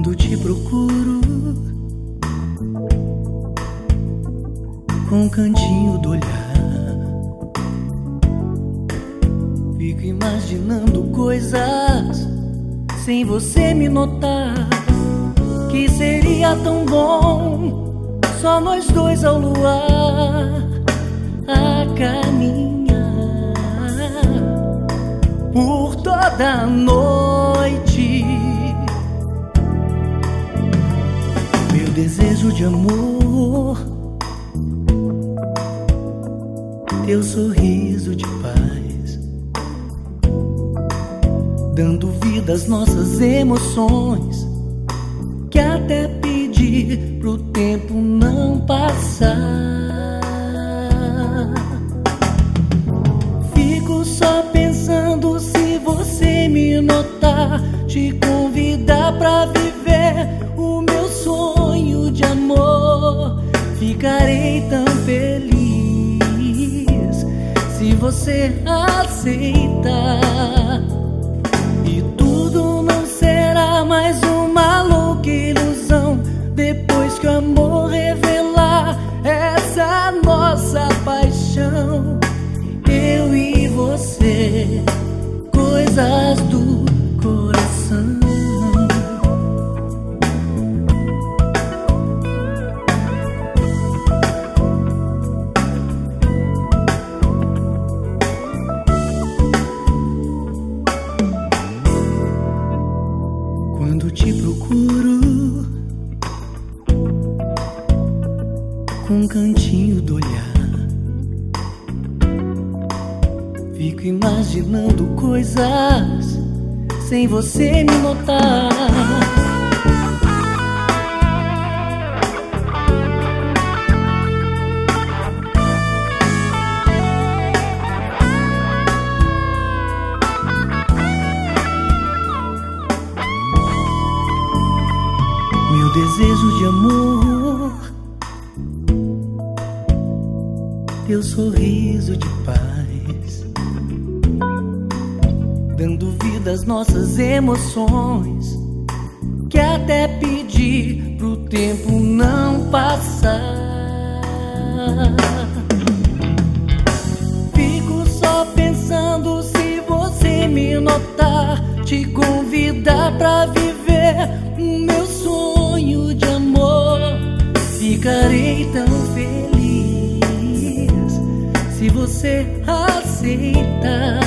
Quando te procuro com um cantinho do olhar, fico imaginando coisas sem você me notar. Que seria tão bom só nós dois ao luar, a caminhar por toda a noite. Meu desejo de amor, teu sorriso de paz, dando vida às nossas emoções, que até pedir pro tempo não passar. Fico só pensando, se você me notar, te convidar pra viver o meu sonho de amor. Ficarei tão feliz se você aceitar, e tudo não será mais uma louca ilusão depois que o amor revelar essa nossa paixão. Eu e você, coisas do coração. Quando te procuro com um cantinho do olhar, fico imaginando coisas sem você me notar. Meu desejo de amor, teu sorriso de paz, dando vida às nossas emoções, que até pedir pro tempo não passar. Fico só pensando, se você me notar, te convidar pra viver o meu sonho de amor. Ficarei tão feliz se você aceitar,